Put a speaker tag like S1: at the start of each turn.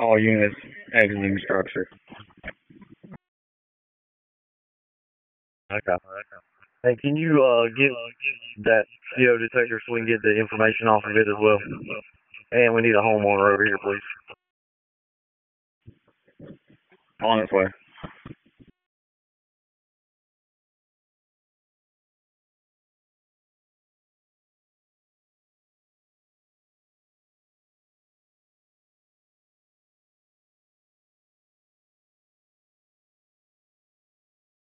S1: all units exiting structure.
S2: Okay. Hey, can you get that CO detector so we can get the information off of it as well? And we need a homeowner over here, please.
S1: On its way.